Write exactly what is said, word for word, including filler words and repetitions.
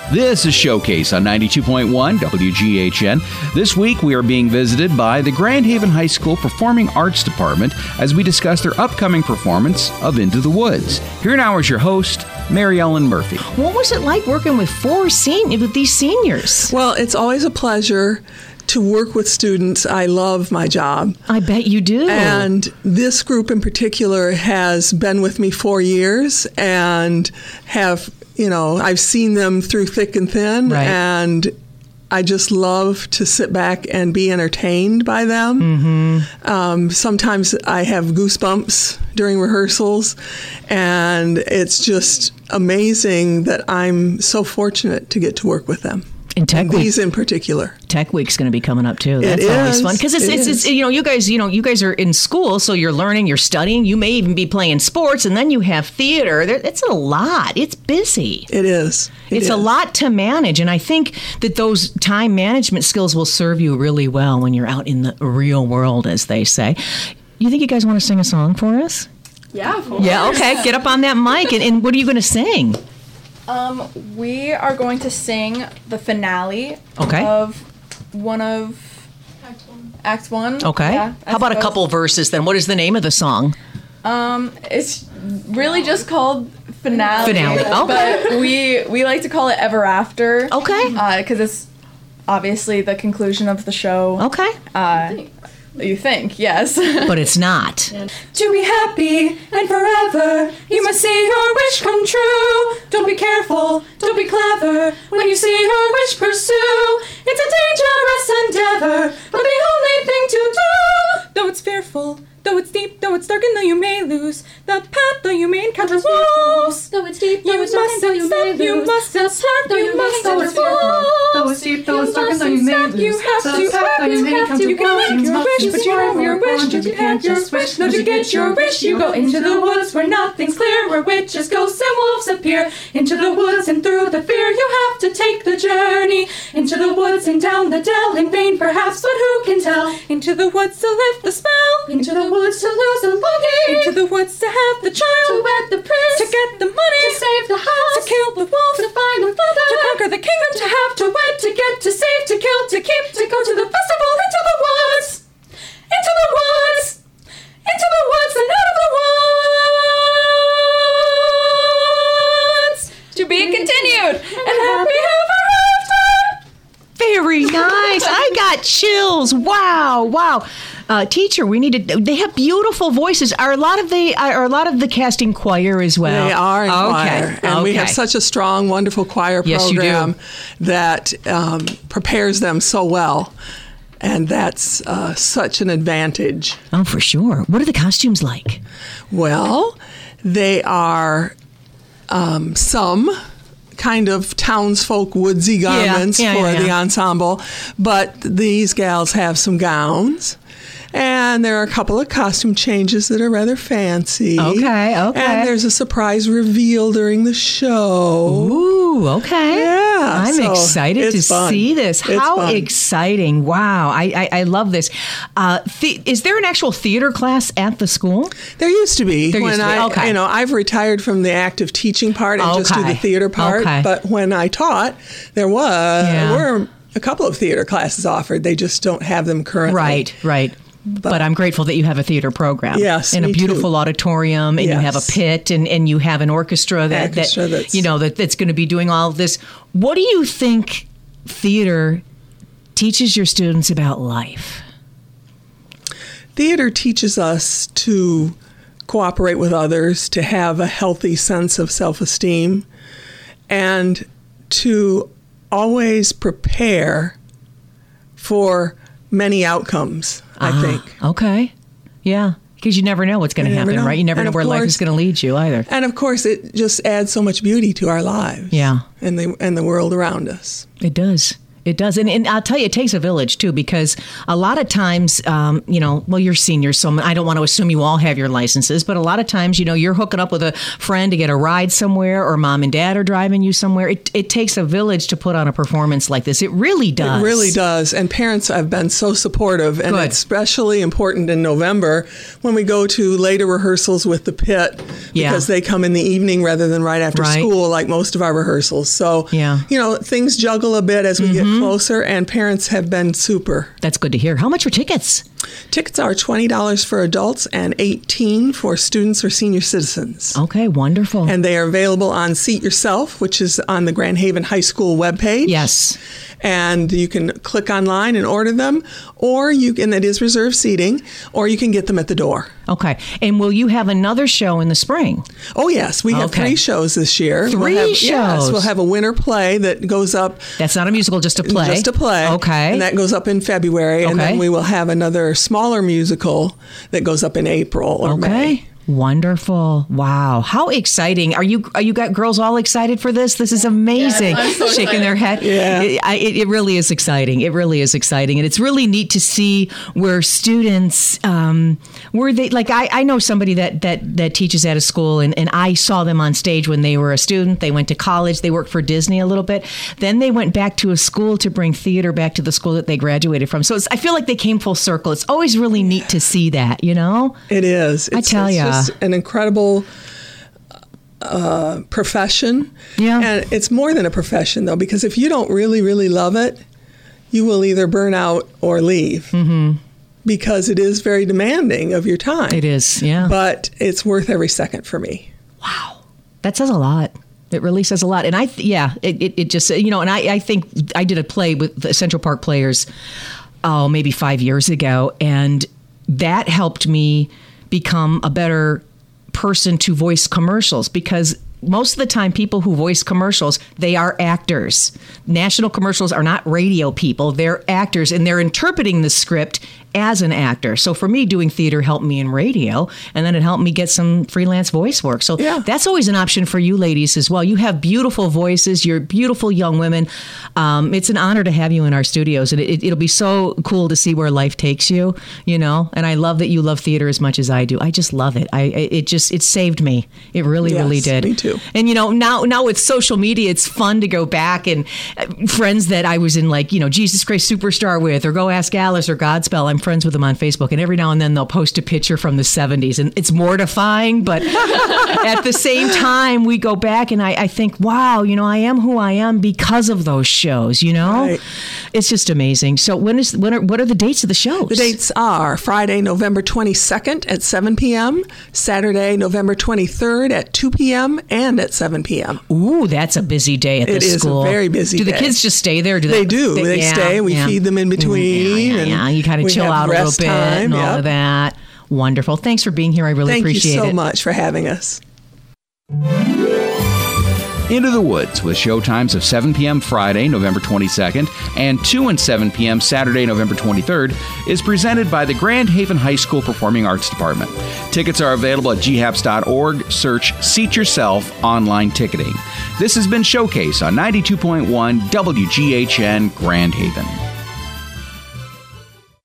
This is Showcase on ninety-two point one W G H N. This week we are being visited by the Grand Haven High School Performing Arts Department as we discuss their upcoming performance of Into the Woods. Here now is your host, Mary Ellen Murphy. What was it like working with four sen- with these seniors? Well, it's always a pleasure to work with students. I love my job. I bet you do. And this group in particular has been with me four years and have, you know, I've seen them through thick and thin. Right. And I just love to sit back and be entertained by them. Mm-hmm. Um, sometimes I have goosebumps during rehearsals, and it's just amazing that I'm so fortunate to get to work with them. And Tech and Week, these in particular. Tech Week's going to be coming up too. That's it always is. fun because it's, it it's, it's you know you guys you know you guys are in school, so you're learning, you're studying. You may even be playing sports, and then you have theater. There, it's a lot. It's busy. It is. It it's is. a lot to manage, and I think that those time management skills will serve you really well when you're out in the real world, as they say. You think you guys want to sing a song for us? Yeah. Of course. Yeah. Okay. Get up on that mic, and, and what are you going to sing? Um, we are going to sing the finale Okay. of one of Act One. Act One. Okay. Yeah, I How about a suppose. couple verses then? What is the name of the song? Um, it's really just called Finale. Finale, okay. But we we like to call it Ever After. Okay. Because it's obviously the conclusion of the show. Okay. Uh, you think, yes. But it's not. To be happy and forever, you must see your wish come true. Don't be careful, don't be clever, when you see your wish pursue. It's a dangerous endeavor, but the only thing to do. Though it's fearful, though it's deep, though it's dark, and though you may lose the path, though you may encounter walls. Though it's deep, You though it's dark, must and though you may stop, you lose must the stop, path, though you you may must encounter stop walls. Though it's deep, though it's dark, and though you may lose You have the to, path, though you may you have encounter to, You can make your walls. wish, but you have your wish. You can have your wish, no, to get your wish. You go into the woods where nothing's clear, where witches, ghosts, and wolves appear. Into the woods and through the fear, you have to take the journey. Into the woods and down the dell, in vain perhaps, but who can tell? Into the woods to lift the spell. Into the woods to lose a longing. Into the woods to have the child. To wed the prince. To get the money. To save the house. To kill the wolf. To find the father. To conquer the kingdom. To have, to wed, to get, to save, to kill, to keep, to go to the festival. Into the woods. Into the woods. Into the woods and out of the woods. To be continued. And happy ever after. Very nice. I got chills. Wow. Wow. Uh, teacher, we need to. They have beautiful voices. Are a lot of the are a lot of the cast in choir as well? They are in okay. choir. And we okay. have such a strong, wonderful choir Yes, you do. program that um, prepares them so well. And that's uh, such an advantage. Oh, for sure. What are the costumes like? Well, they are um, some kind of townsfolk woodsy garments yeah, for yeah, yeah. the ensemble, but these gals have some gowns. And there are a couple of costume changes that are rather fancy. Okay, okay. And there's a surprise reveal during the show. Ooh, okay. Yeah, I'm so excited to it's fun. see this. It's How fun. exciting. Wow. I, I, I love this. Uh, the, is there an actual theater class at the school? There used to be. There when used to be, I, okay. You know, I've retired from the active teaching part and just do Okay. the theater part. Okay. But when I taught, there was Yeah. were a couple of theater classes offered. They just don't have them currently. Right, right. But, I'm grateful that you have a theater program. Yes, in a me beautiful too. auditorium, and you have a Yes. pit, and, and you have an orchestra that, Orchestra that that's- you know that, that's going to be doing all of this. What do you think theater teaches your students about life? Theater teaches us to cooperate with others, to have a healthy sense of self-esteem, and to always prepare for many outcomes, I Ah, think. Okay. Yeah. Because you never know what's going to You never happen, know. right? You never And know of where life course- is going to lead you either. And of course, it just adds so much beauty to our lives. Yeah. And the and the world around us. It does. It does. And, and I'll tell you, it takes a village, too, because a lot of times, um, you know, well, you're seniors, so I don't want to assume you all have your licenses, but a lot of times, you know, you're hooking up with a friend to get a ride somewhere, or mom and dad are driving you somewhere. It, it takes a village to put on a performance like this. It really does. It really does. And parents have been so supportive, and Good. It's especially important in November when we go to later rehearsals with the pit, Yeah. because they come in the evening rather than right after Right. school, like most of our rehearsals. So, Yeah. you know, things juggle a bit as we get closer, and parents have been super. That's good to hear. How much are tickets? Tickets are twenty dollars for adults and eighteen dollars for students or senior citizens. Okay, wonderful. And they are available on Seat Yourself, which is on the Grand Haven High School webpage. Yes. And you can click online and order them, or you can, and it is reserved seating, or you can get them at the door. Okay. And will you have another show in the spring? Oh, yes. We have Okay. three shows this year. Three we'll have, shows? Yes. We'll have a winter play that goes up. That's not a musical, just a play. Just a play. Okay. And that goes up in February. And Okay. then we will have another smaller musical that goes up in April or Okay. May. Wonderful. Wow. How exciting. Are you are you got girls all excited for this? This is amazing. Yes, I'm so Shaking excited. their head. Yeah. It, I, it, it really is exciting. It really is exciting. And it's really neat to see where students, um, where they, like I, I know somebody that, that, that teaches at a school, and, and I saw them on stage when they were a student. They went to college. They worked for Disney a little bit. Then they went back to a school to bring theater back to the school that they graduated from. So it's, I feel like they came full circle. It's always really neat to see that, you know? It is. It's, tell it's ya. just an incredible uh, profession. Yeah. And it's more than a profession, though, because if you don't really, really love it, you will either burn out or leave. Mm-hmm. Because it is very demanding of your time. It is, yeah. But it's worth every second for me. Wow. That says a lot. It really says a lot. And I, th- yeah, it, it, it just, you know, and I, I think I did a play with the Central Park Players, oh, maybe five years ago. And that helped me become a better person to voice commercials, because most of the time people who voice commercials, they are actors. National commercials are not radio people. They're actors, and they're interpreting the script as an actor. So for me, doing theater helped me in radio, and then it helped me get some freelance voice work. So Yeah. that's always an option for you ladies as well. You have beautiful voices. You're beautiful young women. Um, it's an honor to have you in our studios, and it, it'll be so cool to see where life takes you, you know, and I love that you love theater as much as I do. I just love it. I It just, it saved me. It really, Yes, really did. me too. And, you know, now now with social media, it's fun to go back and uh, friends that I was in, like, you know, Jesus Christ Superstar with, or Go Ask Alice, or Godspell. I'm friends with them on Facebook, and every now and then they'll post a picture from the seventies, and it's mortifying, but at the same time, we go back and I, I think, wow, you know, I am who I am because of those shows, you know? Right. It's just amazing. So when is when are, what are the dates of the shows? The dates are Friday, November twenty-second at seven p.m., Saturday, November twenty-third at two p.m. and at seven p.m. Ooh, that's a busy day at It the is a school. very busy Do the day. kids just stay there? Do They do. They yeah, stay. We yeah. feed them in between. Mm, yeah, yeah, and yeah. You kind of we chill have out a little rest bit time, and all yep. of that. Wonderful. Thanks for being here. I really Thank appreciate you so it. much for having us. Into the Woods, with showtimes of seven p.m. Friday, November twenty-second, and two and seven p.m. Saturday, November twenty-third, is presented by the Grand Haven High School Performing Arts Department. Tickets are available at g haps dot org. Search Seat Yourself online ticketing. This has been Showcase on ninety-two point one W G H N Grand Haven.